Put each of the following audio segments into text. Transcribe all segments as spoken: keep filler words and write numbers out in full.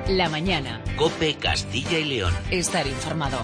La mañana. COPE Castilla y León. Estar informado.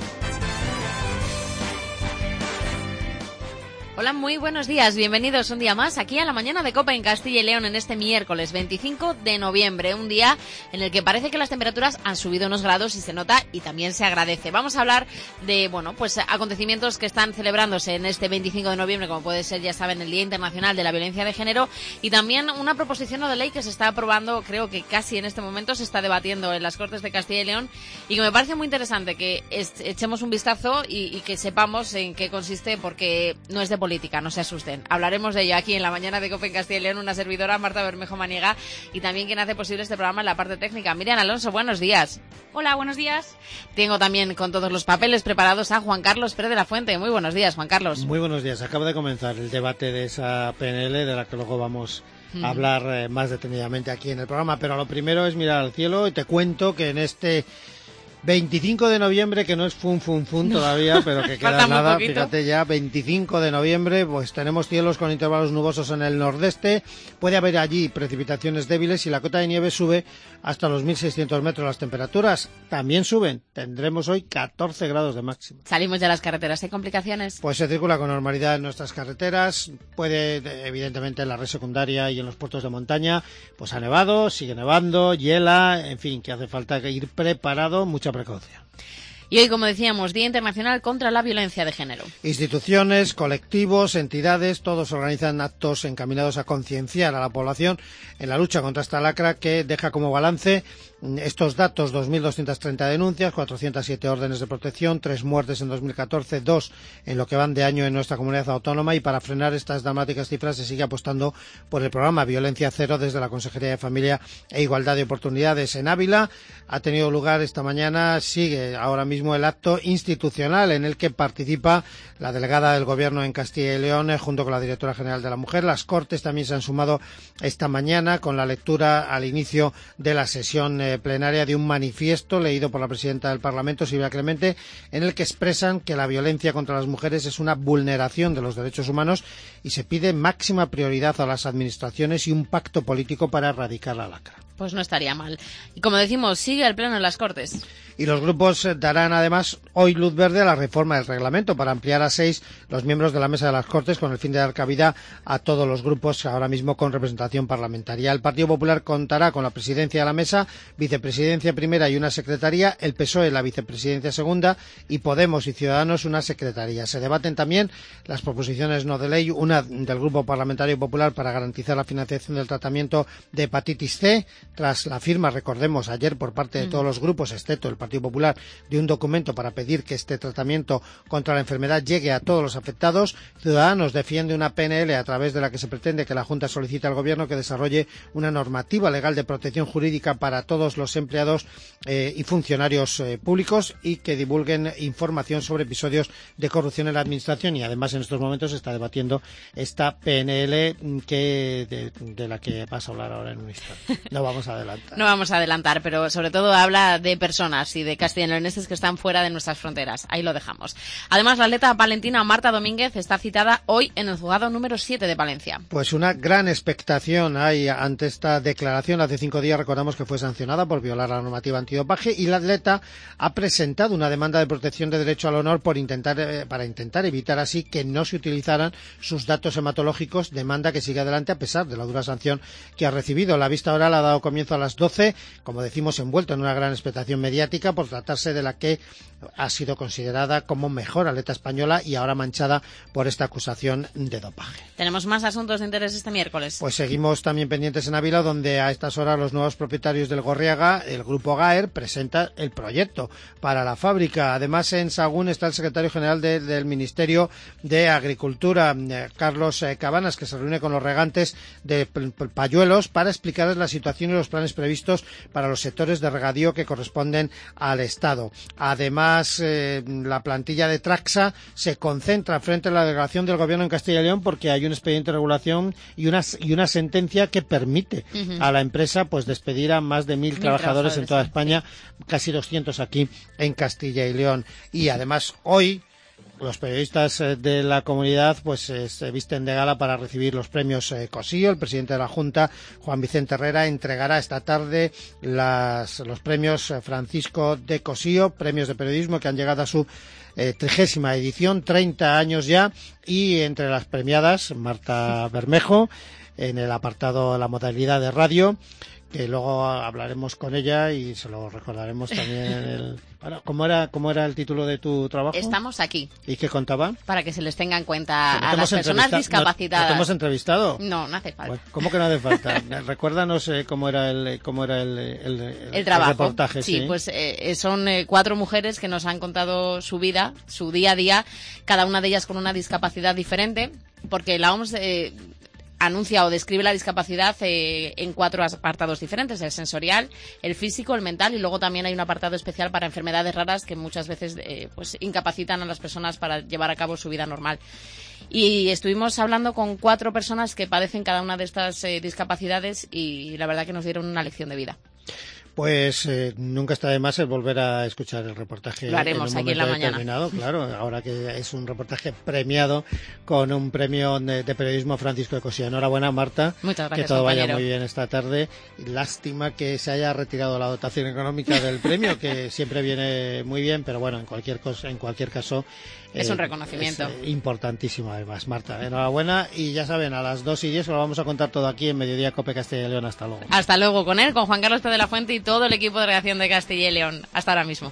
Hola, muy buenos días, bienvenidos un día más aquí a la mañana de COPE en Castilla y León en este miércoles veinticinco de noviembre, un día en el que parece que las temperaturas han subido unos grados y se nota y también se agradece. Vamos a hablar de, bueno, pues acontecimientos que están celebrándose en este veinticinco de noviembre, como puede ser, ya saben, el Día Internacional de la Violencia de Género, y también una proposición no de ley que se está aprobando, creo que casi en este momento se está debatiendo en las Cortes de Castilla y León, y que me parece muy interesante que echemos un vistazo y, y que sepamos en qué consiste, porque no es de política, no se asusten. Hablaremos de ello aquí en la mañana de COPE en Castilla y León, una servidora, Marta Bermejo Maniega, y también quien hace posible este programa en la parte técnica, Miriam Alonso. Buenos días. Hola, buenos días. Tengo también con todos los papeles preparados a Juan Carlos Pérez de la Fuente. Muy buenos días, Juan Carlos. Muy buenos días. Acaba de comenzar el debate de esa P N L, de la que luego vamos a hablar eh, más detenidamente aquí en el programa, pero lo primero es mirar al cielo, y te cuento que en este veinticinco de noviembre, que no es fun fun fun todavía, pero que queda nada, fíjate ya, veinticinco de noviembre, pues tenemos cielos con intervalos nubosos en el nordeste, puede haber allí precipitaciones débiles y la cota de nieve sube hasta los mil seiscientos metros. Las temperaturas también suben, tendremos hoy catorce grados de máxima. Salimos ya a las carreteras, ¿hay complicaciones? Pues se circula con normalidad en nuestras carreteras, puede, evidentemente en la red secundaria y en los puertos de montaña, pues ha nevado, sigue nevando, hiela, en fin, que hace falta ir preparado, mucha precaución. Y hoy, como decíamos, Día Internacional contra la Violencia de Género. Instituciones, colectivos, entidades, todos organizan actos encaminados a concienciar a la población en la lucha contra esta lacra, que deja como balance estos datos: dos mil doscientas treinta denuncias, cuatrocientas siete órdenes de protección, tres muertes en dos mil catorce, dos en lo que van de año en nuestra comunidad autónoma, y para frenar estas dramáticas cifras se sigue apostando por el programa Violencia Cero desde la Consejería de Familia e Igualdad de Oportunidades. En Ávila ha tenido lugar esta mañana, sigue ahora mismo el acto institucional en el que participa la delegada del Gobierno en Castilla y León eh, junto con la Directora General de la Mujer. Las Cortes también se han sumado esta mañana con la lectura al inicio de la sesión eh, plenaria de un manifiesto leído por la presidenta del Parlamento, Silvia Clemente, en el que expresan que la violencia contra las mujeres es una vulneración de los derechos humanos y se pide máxima prioridad a las administraciones y un pacto político para erradicar la lacra. Pues no estaría mal. Y como decimos, sigue el pleno en las Cortes. Y los grupos darán además hoy luz verde a la reforma del reglamento para ampliar a seis los miembros de la mesa de las Cortes, con el fin de dar cabida a todos los grupos ahora mismo con representación parlamentaria. El Partido Popular contará con la presidencia de la mesa, vicepresidencia primera y una secretaría, el P S O E la vicepresidencia segunda y Podemos y Ciudadanos una secretaría. Se debaten también las proposiciones no de ley, una del Grupo Parlamentario Popular para garantizar la financiación del tratamiento de hepatitis C, tras la firma, recordemos, ayer por parte de todos los grupos, excepto el Partido Popular, de un documento para pedir que este tratamiento contra la enfermedad llegue a todos los afectados. Ciudadanos defiende una P N L a través de la que se pretende que la Junta solicite al Gobierno que desarrolle una normativa legal de protección jurídica para todos los empleados eh, y funcionarios eh, públicos, y que divulguen información sobre episodios de corrupción en la Administración. Y además en estos momentos se está debatiendo esta P N L que de, de la que vas a hablar ahora en un instante. No vamos a adelantar. No vamos a adelantar, pero sobre todo habla de personas y de castellanoleoneses que están fuera de nuestras fronteras. Ahí lo dejamos. Además, la atleta palentina Marta Domínguez está citada hoy en el juzgado número siete de Palencia. Pues una gran expectación hay ante esta declaración. Hace cinco días recordamos que fue sancionada por violar la normativa antidopaje, y la atleta ha presentado una demanda de protección de derecho al honor por intentar eh, para intentar evitar así que no se utilizaran sus datos hematológicos, demanda que sigue adelante a pesar de la dura sanción que ha recibido. La vista oral ha dado comienzo a las doce, como decimos, envuelto en una gran expectación mediática por tratarse de la que ha sido considerada como mejor atleta española y ahora manchada por esta acusación de dopaje. ¿Tenemos más asuntos de interés este miércoles? Pues seguimos también pendientes en Ávila, donde a estas horas los nuevos propietarios del Gorriaga, el grupo Gaer, presenta el proyecto para la fábrica. Además, en Sahagún está el secretario general de, del Ministerio de Agricultura, eh, Carlos eh, Cabanas, que se reúne con los regantes de Payuelos para explicarles la situación y los planes previstos para los sectores de regadío que corresponden al Estado. Además, eh, la plantilla de Traxa se concentra frente a la delegación del Gobierno en Castilla y León porque hay un expediente de regulación y una, y una sentencia que permite uh-huh. a la empresa pues despedir a más de mil, mil trabajadores, trabajadores en toda España, sí. casi doscientos aquí en Castilla y León. Y además, hoy los periodistas de la comunidad pues eh, se visten de gala para recibir los premios eh, Cosío. El presidente de la Junta, Juan Vicente Herrera, entregará esta tarde las, los premios Francisco de Cosío, premios de periodismo que han llegado a su eh, trigésima edición, treinta años ya, y entre las premiadas, Marta Bermejo, en el apartado, la modalidad de radio, que luego hablaremos con ella y se lo recordaremos también en el... Bueno, ¿cómo era, cómo era el título de tu trabajo? Estamos aquí. ¿Y qué contaba? Para que se les tenga en cuenta ¿No a las personas discapacitadas. ¿No, ¿No te hemos entrevistado? No, no hace falta. Bueno, ¿cómo que no hace falta? Recuérdanos eh, cómo era el cómo era el, el, el, el trabajo. El reportaje. Sí, sí. pues eh, son eh, cuatro mujeres que nos han contado su vida, su día a día, cada una de ellas con una discapacidad diferente, porque la O M S... Eh, anuncia o describe la discapacidad eh, en cuatro apartados diferentes: el sensorial, el físico, el mental, y luego también hay un apartado especial para enfermedades raras que muchas veces eh, pues incapacitan a las personas para llevar a cabo su vida normal. Y estuvimos hablando con cuatro personas que padecen cada una de estas eh, discapacidades y la verdad que nos dieron una lección de vida. Pues eh, nunca está de más el volver a escuchar el reportaje. Lo haremos en un aquí en la mañana. Claro, ahora que es un reportaje premiado con un premio de, de periodismo Francisco de Cosío. Enhorabuena, Marta. Muchas gracias, que todo compañero. vaya muy bien esta tarde. Lástima que se haya retirado la dotación económica del premio, que siempre viene muy bien, pero bueno, en cualquier cosa, en cualquier caso es eh, un reconocimiento. Es importantísimo, además, Marta. Enhorabuena y ya saben, a las dos y diez lo vamos a contar todo aquí en Mediodía Cope Castilla y León. Hasta luego. Hasta luego con él, con Juan Carlos P. de la Fuente y todo el equipo de redacción de Castilla y León. Hasta ahora mismo.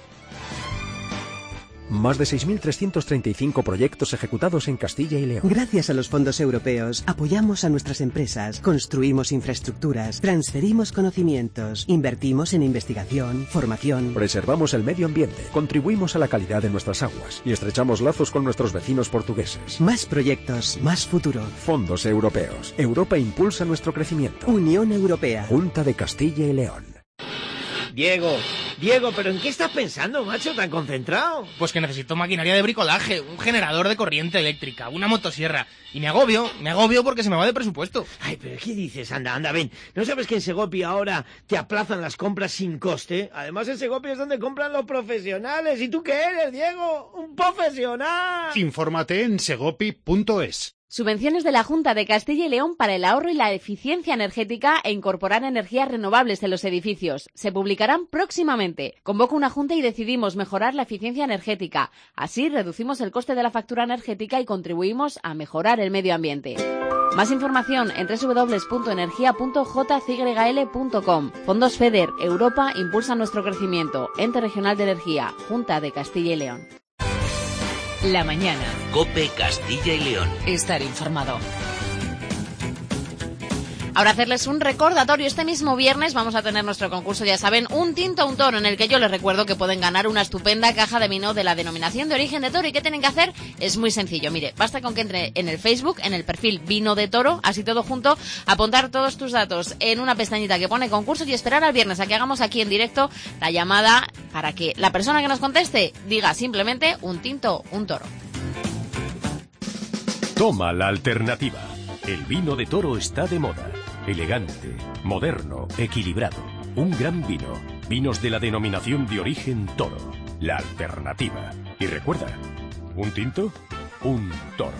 Más de seis mil trescientos treinta y cinco proyectos ejecutados en Castilla y León. Gracias a los fondos europeos, apoyamos a nuestras empresas, construimos infraestructuras, transferimos conocimientos, invertimos en investigación, formación. Preservamos el medio ambiente, contribuimos a la calidad de nuestras aguas y estrechamos lazos con nuestros vecinos portugueses. Más proyectos, más futuro. Fondos europeos. Europa impulsa nuestro crecimiento. Unión Europea. Junta de Castilla y León. Diego, Diego, ¿pero en qué estás pensando, macho, tan concentrado? Pues que necesito maquinaria de bricolaje, un generador de corriente eléctrica, una motosierra. Y me agobio, me agobio porque se me va de presupuesto. Ay, pero ¿qué dices? Anda, anda, ven. ¿No sabes que en Segopi ahora te aplazan las compras sin coste? Además, en Segopi es donde compran los profesionales. ¿Y tú qué eres, Diego? ¡Un profesional! Infórmate en segopi punto es. Subvenciones de la Junta de Castilla y León para el ahorro y la eficiencia energética e incorporar energías renovables en los edificios. Se publicarán próximamente. Convoca una junta y decidimos mejorar la eficiencia energética. Así reducimos el coste de la factura energética y contribuimos a mejorar el medio ambiente. Más información en doble u doble u doble u punto energía punto j c y l punto com. Fondos FEDER, Europa impulsa nuestro crecimiento. Ente Regional de Energía, Junta de Castilla y León. La mañana. Cope Castilla y León. Estar informado. Ahora hacerles un recordatorio. Este mismo viernes vamos a tener nuestro concurso, ya saben, un tinto a un toro, en el que yo les recuerdo que pueden ganar una estupenda caja de vino de la denominación de origen de toro. ¿Y qué tienen que hacer? Es muy sencillo. Mire, basta con que entre en el Facebook, en el perfil Vino de Toro, así todo junto, apuntar todos tus datos en una pestañita que pone concurso y esperar al viernes a que hagamos aquí en directo la llamada para que la persona que nos conteste diga simplemente un tinto, un toro. Toma la alternativa. El vino de toro está de moda. Elegante, moderno, equilibrado. Un gran vino. Vinos de la denominación de origen toro. La alternativa. Y recuerda, un tinto, un toro.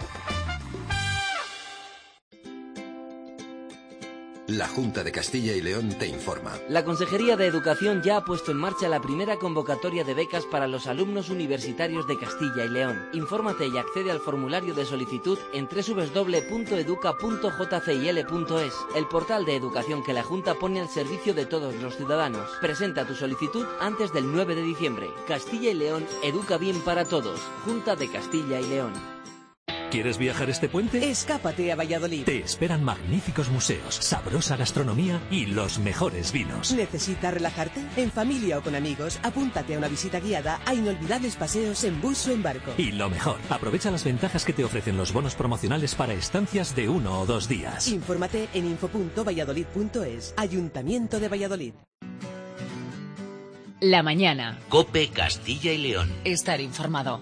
La Junta de Castilla y León te informa. La Consejería de Educación ya ha puesto en marcha la primera convocatoria de becas para los alumnos universitarios de Castilla y León. Infórmate y accede al formulario de solicitud en doble u doble u doble u punto educa punto j c i l punto es, el portal de educación que la Junta pone al servicio de todos los ciudadanos. Presenta tu solicitud antes del nueve de diciembre. Castilla y León educa bien para todos. Junta de Castilla y León. ¿Quieres viajar este puente? Escápate a Valladolid. Te esperan magníficos museos, sabrosa gastronomía y los mejores vinos. ¿Necesitas relajarte? En familia o con amigos, apúntate a una visita guiada a inolvidables paseos en bus o en barco. Y lo mejor, aprovecha las ventajas que te ofrecen los bonos promocionales para estancias de uno o dos días. Infórmate en info punto valladolid punto es. Ayuntamiento de Valladolid. La mañana. Cope Castilla y León. Estar informado.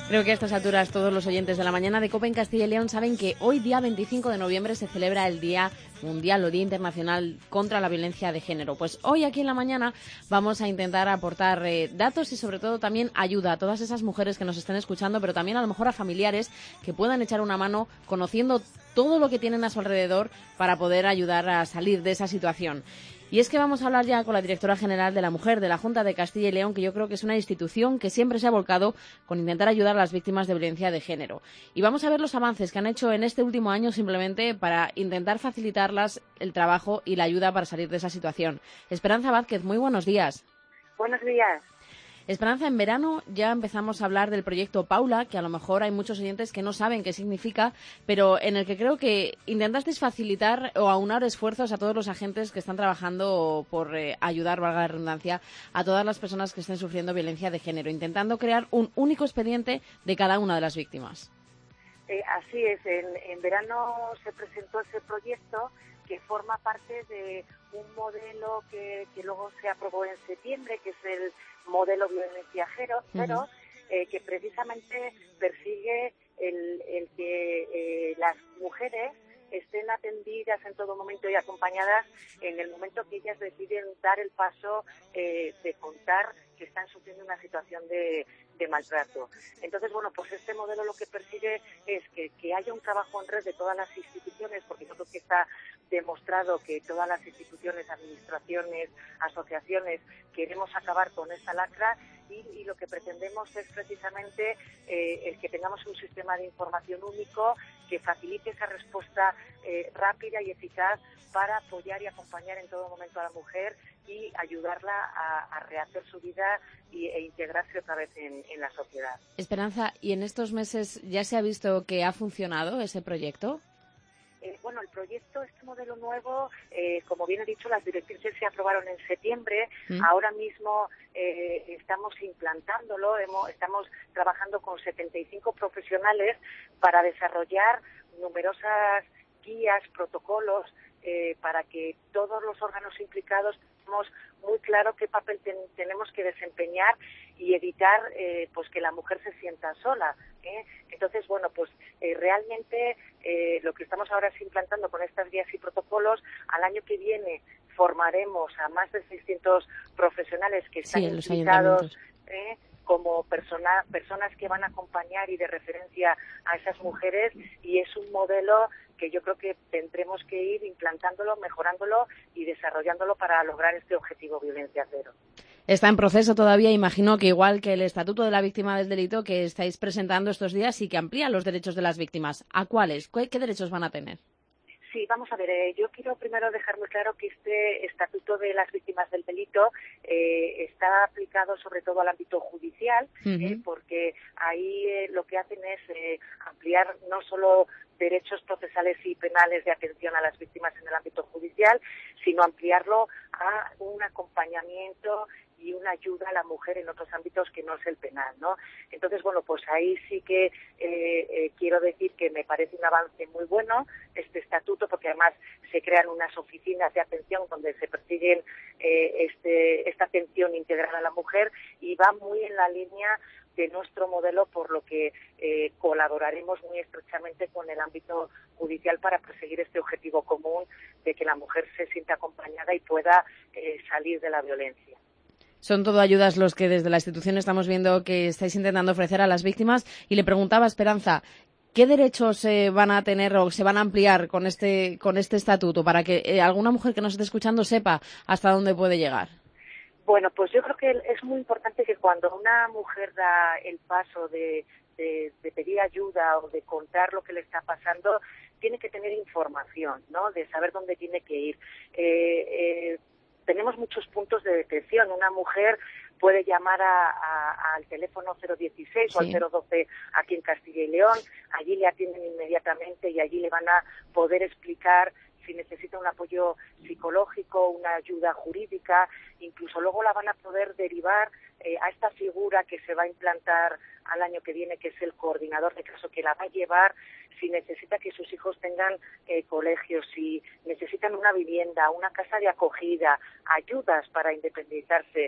Creo que a estas alturas todos los oyentes de la mañana de COPE en Castilla y León saben que hoy, día veinticinco de noviembre, se celebra el Día Mundial o Día Internacional contra la Violencia de Género. Pues hoy aquí en la mañana vamos a intentar aportar eh, datos y sobre todo también ayuda a todas esas mujeres que nos estén escuchando, pero también a lo mejor a familiares que puedan echar una mano conociendo todo lo que tienen a su alrededor para poder ayudar a salir de esa situación. Y es que vamos a hablar ya con la directora general de la Mujer de la Junta de Castilla y León, que yo creo que es una institución que siempre se ha volcado con intentar ayudar a las víctimas de violencia de género. Y vamos a ver los avances que han hecho en este último año simplemente para intentar facilitarlas el trabajo y la ayuda para salir de esa situación. Esperanza Vázquez, muy buenos días. Buenos días. Esperanza, en verano ya empezamos a hablar del proyecto Paula, que a lo mejor hay muchos oyentes que no saben qué significa, pero en el que creo que intentasteis facilitar o aunar esfuerzos a todos los agentes que están trabajando por eh, ayudar, valga la redundancia, a todas las personas que estén sufriendo violencia de género, intentando crear un único expediente de cada una de las víctimas. Eh, así es, en, en verano se presentó ese proyecto que forma parte de un modelo que, que luego se aprobó en septiembre, que es el modelo violencia cero, uh-huh. eh, que precisamente persigue el, el que eh, las mujeres estén atendidas en todo momento y acompañadas en el momento que ellas deciden dar el paso eh, de contar que están sufriendo una situación de, de maltrato. Entonces, bueno, pues este modelo lo que persigue es que, que haya un trabajo en red de todas las instituciones, porque yo creo que está demostrado que todas las instituciones, administraciones, asociaciones, queremos acabar con esta lacra y, y lo que pretendemos es precisamente eh, el que tengamos un sistema de información único que facilite esa respuesta eh, rápida y eficaz para apoyar y acompañar en todo momento a la mujer y ayudarla a, a rehacer su vida y, e integrarse otra vez en, en la sociedad. Esperanza, ¿y en estos meses ya se ha visto que ha funcionado ese proyecto? Eh, bueno, el proyecto, este modelo nuevo, eh, como bien he dicho, las directrices se aprobaron en septiembre. ¿Mm? Ahora mismo eh, estamos implantándolo, hemos, estamos trabajando con setenta y cinco profesionales para desarrollar numerosas guías, protocolos, eh, para que todos los órganos implicados tengamos muy claro qué papel ten, tenemos que desempeñar y evitar eh, pues que la mujer se sienta sola. ¿eh? Entonces, bueno, pues eh, realmente eh, lo que estamos ahora es implantando con estas guías y protocolos. Al año que viene formaremos a más de seiscientos profesionales que están sí, implicados eh, como persona, personas que van a acompañar y de referencia a esas mujeres, y es un modelo que yo creo que tendremos que ir implantándolo, mejorándolo y desarrollándolo para lograr este objetivo violencia cero. Está en proceso todavía, imagino que igual que el Estatuto de la Víctima del Delito que estáis presentando estos días y que amplía los derechos de las víctimas. ¿A cuáles? ¿Qué derechos van a tener? Sí, vamos a ver, eh, yo quiero primero dejar muy claro que este Estatuto de las Víctimas del Delito eh, está aplicado sobre todo al ámbito judicial, uh-huh. eh, porque ahí eh, lo que hacen es eh, ampliar no solo derechos procesales y penales de atención a las víctimas en el ámbito judicial, sino ampliarlo a un acompañamiento y una ayuda a la mujer en otros ámbitos que no es el penal, ¿no? Entonces, bueno, pues ahí sí que eh, eh, quiero decir que me parece un avance muy bueno este estatuto, porque además se crean unas oficinas de atención donde se persiguen eh, este, esta atención integral a la mujer, y va muy en la línea de nuestro modelo, por lo que eh, colaboraremos muy estrechamente con el ámbito judicial para perseguir este objetivo común de que la mujer se sienta acompañada y pueda eh, salir de la violencia. Son todo ayudas los que desde la institución estamos viendo que estáis intentando ofrecer a las víctimas, y le preguntaba a Esperanza, ¿qué derechos eh, van a tener o se van a ampliar con este con este estatuto para que eh, alguna mujer que nos esté escuchando sepa hasta dónde puede llegar? Bueno, pues yo creo que es muy importante que cuando una mujer da el paso de, de, de pedir ayuda o de contar lo que le está pasando, tiene que tener información, ¿no? De saber dónde tiene que ir. Eh, eh, tenemos muchos puntos de detención. Una mujer puede llamar a, a, al teléfono cero dieciséis sí. o al cero doce aquí en Castilla y León. Allí le atienden inmediatamente y allí le van a poder explicar si necesita un apoyo psicológico, una ayuda jurídica. Incluso luego la van a poder derivar eh, a esta figura que se va a implantar al año que viene, que es el coordinador de caso, que la va a llevar si necesita que sus hijos tengan eh, colegios, si necesitan una vivienda, una casa de acogida, ayudas para independizarse.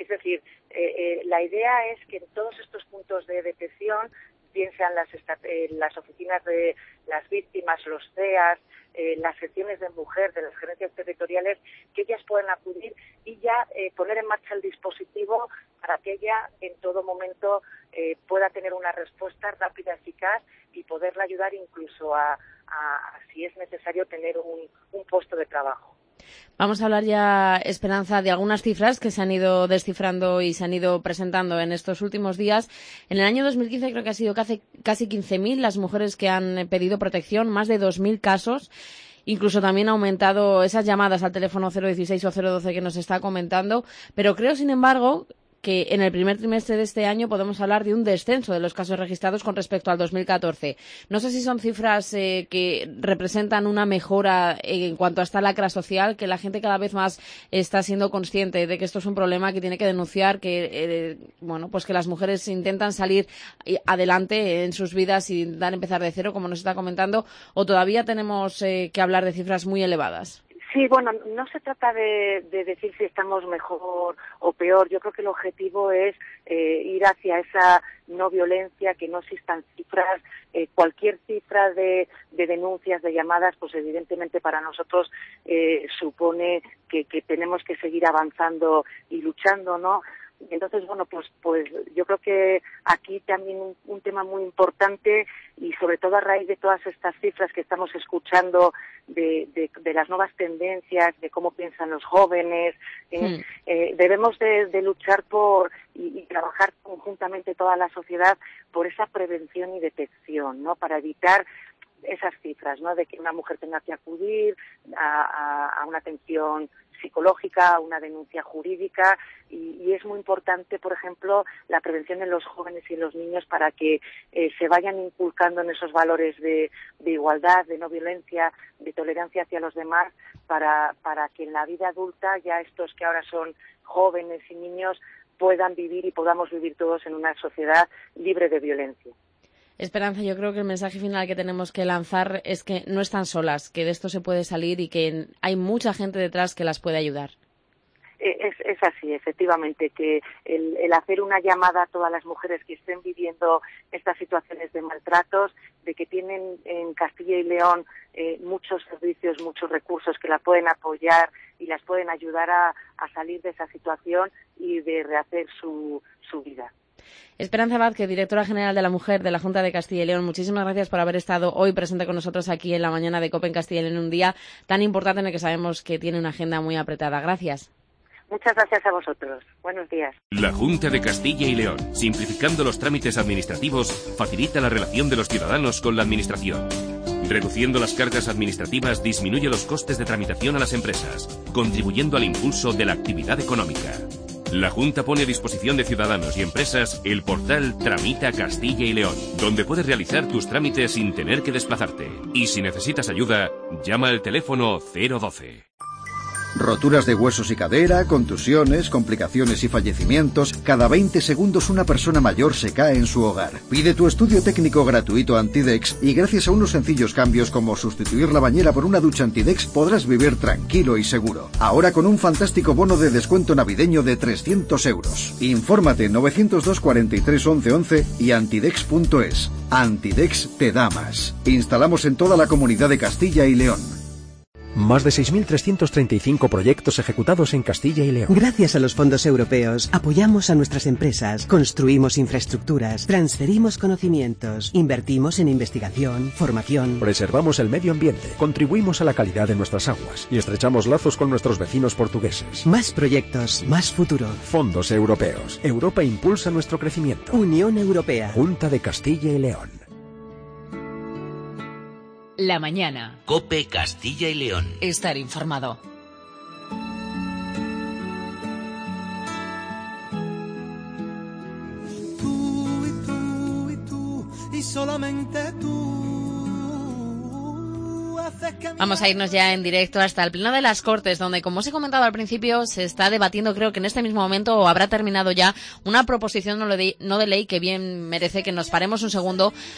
Es decir, eh, eh, la idea es que en todos estos puntos de detección, bien sean las, eh, las oficinas de las víctimas, los C E A S, eh, las secciones de mujer, de las gerencias territoriales, que ellas puedan acudir y ya eh, poner en marcha el dispositivo para que ella en todo momento eh, pueda tener una respuesta rápida, eficaz y poderla ayudar incluso a, a, a si es necesario, tener un, un puesto de trabajo. Vamos a hablar ya, Esperanza, de algunas cifras que se han ido descifrando y se han ido presentando en estos últimos días. En el año dos mil quince creo que ha sido casi, casi quince mil las mujeres que han pedido protección, más de dos mil casos. Incluso también ha aumentado esas llamadas al teléfono cero dieciséis o cero doce que nos está comentando. Pero creo, sin embargo, que en el primer trimestre de este año podemos hablar de un descenso de los casos registrados con respecto al dos mil catorce. No sé si son cifras eh, que representan una mejora en cuanto a esta lacra social, que la gente cada vez más está siendo consciente de que esto es un problema que tiene que denunciar, que eh, bueno, pues que las mujeres intentan salir adelante en sus vidas y intentar empezar de cero, como nos está comentando, o todavía tenemos eh, que hablar de cifras muy elevadas. Sí, bueno, no se trata de, de decir si estamos mejor o peor. Yo creo que el objetivo es eh, ir hacia esa no violencia, que no existan cifras. Eh, cualquier cifra de, de denuncias, de llamadas, pues evidentemente para nosotros eh, supone que, que tenemos que seguir avanzando y luchando, ¿no? Entonces, bueno, pues pues yo creo que aquí también un, un tema muy importante, y sobre todo a raíz de todas estas cifras que estamos escuchando de, de, de las nuevas tendencias, de cómo piensan los jóvenes, eh, mm. eh, debemos de, de luchar por y, y trabajar conjuntamente toda la sociedad por esa prevención y detección, ¿no? Para evitar esas cifras, ¿no? De que una mujer tenga que acudir a, a, a una atención psicológica, una denuncia jurídica, y, y es muy importante, por ejemplo, la prevención en los jóvenes y en los niños para que eh, se vayan inculcando en esos valores de, de igualdad, de no violencia, de tolerancia hacia los demás, para, para que en la vida adulta ya estos que ahora son jóvenes y niños puedan vivir y podamos vivir todos en una sociedad libre de violencia. Esperanza, yo creo que el mensaje final que tenemos que lanzar es que no están solas, que de esto se puede salir y que hay mucha gente detrás que las puede ayudar. Es, es así, efectivamente, que el, el hacer una llamada a todas las mujeres que estén viviendo estas situaciones de maltratos, de que tienen en Castilla y León eh, muchos servicios, muchos recursos que la pueden apoyar y las pueden ayudar a, a salir de esa situación y de rehacer su, su vida. Esperanza Vázquez, directora general de la Mujer de la Junta de Castilla y León, muchísimas gracias por haber estado hoy presente con nosotros aquí en la mañana de COPE en Castilla y León, un día tan importante en el que sabemos que tiene una agenda muy apretada. Gracias. Muchas gracias a vosotros. Buenos días. La Junta de Castilla y León, simplificando los trámites administrativos, facilita la relación de los ciudadanos con la Administración. Reduciendo las cargas administrativas, disminuye los costes de tramitación a las empresas, contribuyendo al impulso de la actividad económica. La Junta pone a disposición de ciudadanos y empresas el portal Tramita Castilla y León, donde puedes realizar tus trámites sin tener que desplazarte. Y si necesitas ayuda, llama al teléfono cero doce. Roturas de huesos y cadera, contusiones, complicaciones y fallecimientos. Cada veinte segundos una persona mayor se cae en su hogar. Pide tu estudio técnico gratuito Antidex y gracias a unos sencillos cambios como sustituir la bañera por una ducha Antidex podrás vivir tranquilo y seguro. Ahora con un fantástico bono de descuento navideño de trescientos euros. Infórmate en novecientos dos cuarenta y tres once once y antidex punto es. Antidex te da más. Instalamos en toda la comunidad de Castilla y León. Más de seis mil trescientos treinta y cinco proyectos ejecutados en Castilla y León. Gracias a los fondos europeos, apoyamos a nuestras empresas, construimos infraestructuras, transferimos conocimientos, invertimos en investigación, formación. Preservamos el medio ambiente, contribuimos a la calidad de nuestras aguas y estrechamos lazos con nuestros vecinos portugueses. Más proyectos, más futuro. Fondos europeos. Europa impulsa nuestro crecimiento. Unión Europea. Junta de Castilla y León. La mañana. COPE Castilla y León. Estar informado. Tú y tú y tú y solamente tú haces que... Vamos a irnos ya en directo hasta el Pleno de las Cortes, donde, como os he comentado al principio, se está debatiendo, creo que en este mismo momento, o habrá terminado ya, una proposición no de ley que bien merece que nos paremos un segundo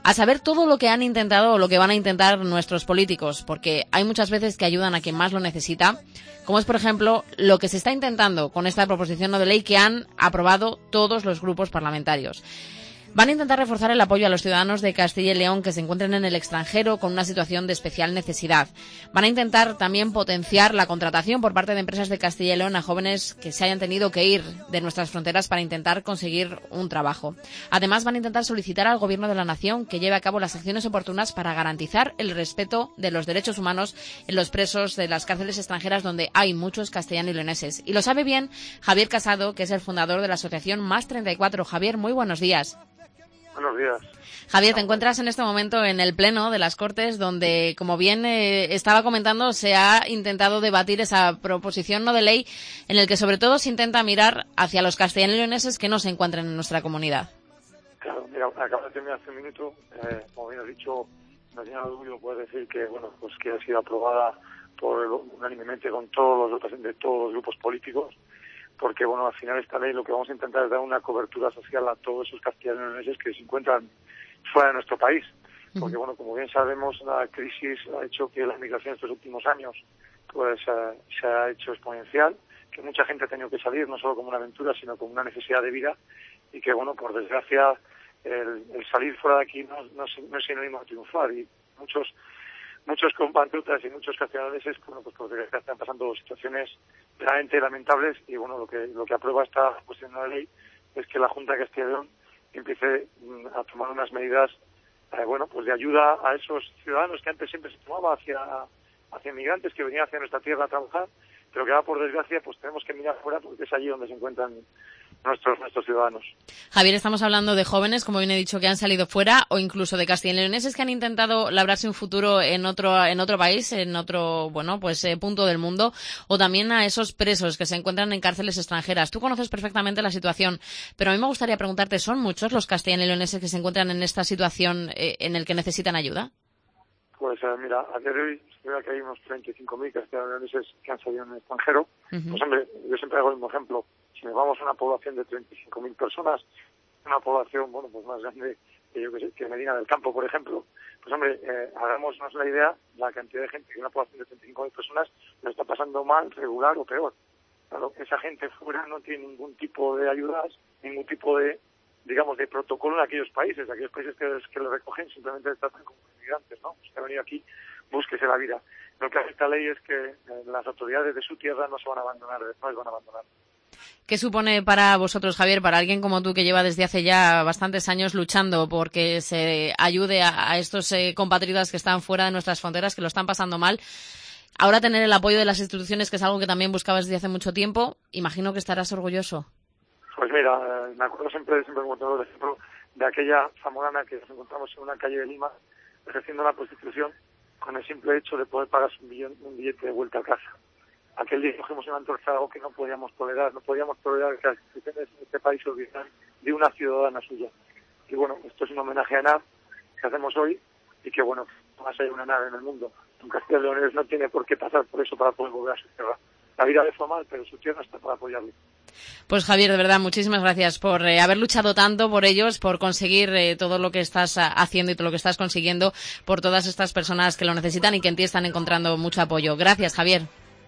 a saber todo lo que han intentado o lo que van a intentar nuestros políticos, porque hay muchas veces que ayudan a quien más lo necesita, como es, por ejemplo, lo que se está intentando con esta proposición no de ley que han aprobado todos los grupos parlamentarios. Van a intentar reforzar el apoyo a los ciudadanos de Castilla y León que se encuentren en el extranjero con una situación de especial necesidad. Van a intentar también potenciar la contratación por parte de empresas de Castilla y León a jóvenes que se hayan tenido que ir de nuestras fronteras para intentar conseguir un trabajo. Además, van a intentar solicitar al Gobierno de la Nación que lleve a cabo las acciones oportunas para garantizar el respeto de los derechos humanos en los presos de las cárceles extranjeras donde hay muchos castellano y leoneses. Y lo sabe bien Javier Casado, que es el fundador de la asociación Más treinta y cuatro. Javier, muy buenos días. Buenos días. Javier, te encuentras en este momento en el Pleno de las Cortes, donde, como bien eh, estaba comentando, se ha intentado debatir esa proposición no de ley en el que sobre todo se intenta mirar hacia los castellanos y leoneses que no se encuentran en nuestra comunidad. Claro, mira, acabo de terminar hace un minuto, eh, como bien has dicho, la señora Dubio puede decir que, bueno, pues que ha sido aprobada por unánimemente con todos los representantes de todos los grupos políticos, porque, bueno, al final esta ley lo que vamos a intentar es dar una cobertura social a todos esos castellanos y leoneses que se encuentran fuera de nuestro país. Porque, bueno, como bien sabemos, la crisis ha hecho que la migración estos últimos años pues eh, se ha hecho exponencial, que mucha gente ha tenido que salir, no solo como una aventura, sino como una necesidad de vida, y que, bueno, por desgracia, el, el salir fuera de aquí no, no, no es sinónimo de triunfar, y muchos muchos compatriotas y muchos castellaneses, bueno, pues por desgracia están pasando situaciones realmente lamentables, y, bueno, lo que lo que aprueba esta cuestión de la ley es que la Junta de Castilla y León empiece a tomar unas medidas, eh, bueno, pues de ayuda a esos ciudadanos que antes siempre se tomaba hacia hacia inmigrantes que venían hacia nuestra tierra a trabajar, pero que ahora, por desgracia, pues tenemos que mirar fuera porque es allí donde se encuentran nuestros nuestros ciudadanos. Javier, estamos hablando de jóvenes, como bien he dicho, que han salido fuera, o incluso de castellanoleoneses que han intentado labrarse un futuro en otro en otro país, en otro, bueno, pues eh, punto del mundo, o también a esos presos que se encuentran en cárceles extranjeras. Tú conoces perfectamente la situación, pero a mí me gustaría preguntarte, ¿son muchos los castellanoleoneses que se encuentran en esta situación eh, en el que necesitan ayuda? Pues eh, mira, a día de hoy, se ve que hay unos treinta y cinco mil castellanoleoneses que han salido en el extranjero. Uh-huh. Pues hombre, yo siempre hago el mismo ejemplo. Si nos vamos a una población de treinta y cinco mil personas, una población, bueno, pues más grande que yo que sé, que Medina del Campo, por ejemplo, pues hombre, eh, hagámonos la idea, la cantidad de gente que una población de treinta y cinco mil personas lo está pasando mal, regular o peor. Claro, esa gente fuera no tiene ningún tipo de ayudas, ningún tipo de, digamos, de protocolo en aquellos países. Aquellos países que, que lo recogen simplemente les tratan como inmigrantes, ¿no? Usted ha venido aquí, búsquese la vida. Lo que hace esta ley es que eh, las autoridades de su tierra no se van a abandonar, no les van a abandonar. ¿Qué supone para vosotros, Javier, para alguien como tú que lleva desde hace ya bastantes años luchando porque se ayude a, a estos eh, compatriotas que están fuera de nuestras fronteras, que lo están pasando mal? Ahora tener el apoyo de las instituciones, que es algo que también buscabas desde hace mucho tiempo, imagino que estarás orgulloso. Pues mira, eh, me acuerdo siempre, siempre me acuerdo del ejemplo de aquella zamorana que nos encontramos en una calle de Lima ejerciendo la prostitución con el simple hecho de poder pagar un, billón, un billete de vuelta a casa. Aquel día cogimos una antorcha, algo que no podíamos tolerar, no podíamos tolerar que las instituciones en este país se olvidaran de una ciudadana suya. Y bueno, esto es un homenaje a Anar que hacemos hoy, y que bueno, más hay una Anar en el mundo. Un Castilla y León no tiene por qué pasar por eso para poder volver a su tierra. La vida le fue mal, pero su tierra está para apoyarle. Pues Javier, de verdad, muchísimas gracias por eh, haber luchado tanto por ellos, por conseguir eh, todo lo que estás a, haciendo y todo lo que estás consiguiendo por todas estas personas que lo necesitan y que en ti están encontrando mucho apoyo. Gracias, Javier.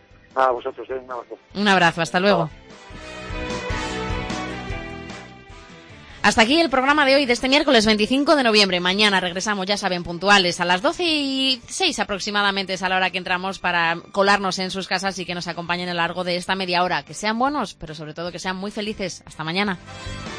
A vosotros, eh, un abrazo. Un abrazo, hasta luego. Hasta aquí el programa de hoy, de este miércoles veinticinco de noviembre. Mañana regresamos, ya saben, puntuales a las doce y seis aproximadamente, es a la hora que entramos para colarnos en sus casas y que nos acompañen a lo largo de esta media hora. Que sean buenos, pero sobre todo que sean muy felices. Hasta mañana.